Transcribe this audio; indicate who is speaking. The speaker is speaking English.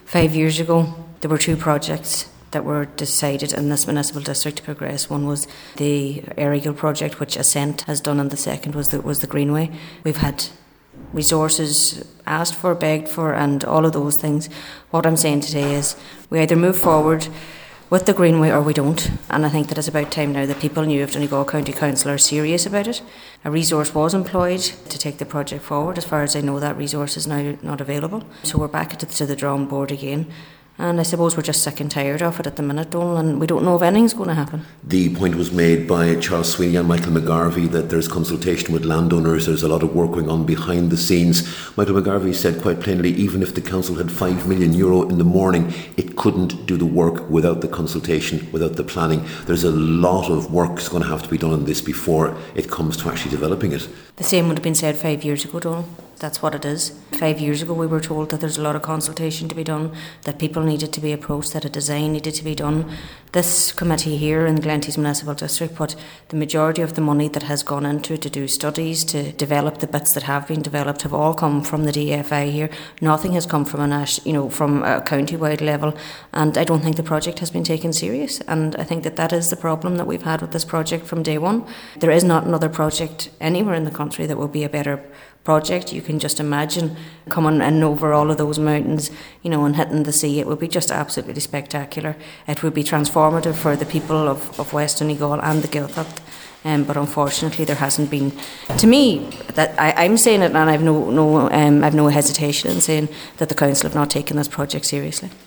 Speaker 1: 5 years ago, there were two projects that were decided in this municipal district to progress. One was the Errigal project, which Ascent has done, and the second was the Greenway. We've had resources asked for, begged for, and all of those things. What I'm saying today is we either move forward with the Greenway or we don't, and I think that it's about time now that people knew if Donegal County Council are serious about it. A resource was employed to take the project forward. As far as I know, that resource is now not available. So we're back to the drawing board again. And I suppose we're just sick and tired of it at the minute, Donal, and we don't know if anything's going to happen.
Speaker 2: The point was made by Charles Sweeney and Michael McGarvey that there's consultation with landowners, there's a lot of work going on behind the scenes. Michael McGarvey said quite plainly, even if the council had €5 million in the morning, it couldn't do the work without the consultation, without the planning. There's a lot of work that's going to have to be done on this before it comes to actually developing it.
Speaker 1: The same would have been said 5 years ago, Donal. That's what it is. 5 years ago we were told that there's a lot of consultation to be done, that people needed to be approached, that a design needed to be done. This committee here in the Glenties Municipal District put the majority of the money that has gone into it to do studies, to develop the bits that have been developed, have all come from the DFI here. Nothing has come from from a county-wide level, and I don't think the project has been taken serious, and I think that is the problem that we've had with this project from day one. There is not another project anywhere in the country that will be a better project. You can just imagine coming in over all of those mountains, and hitting the sea. It would be just absolutely spectacular. It would be transformative for the people of West Donegal and the Gaeltacht. But unfortunately, there hasn't been. To me, that I'm saying it, and I've no hesitation in saying that the council have not taken this project seriously.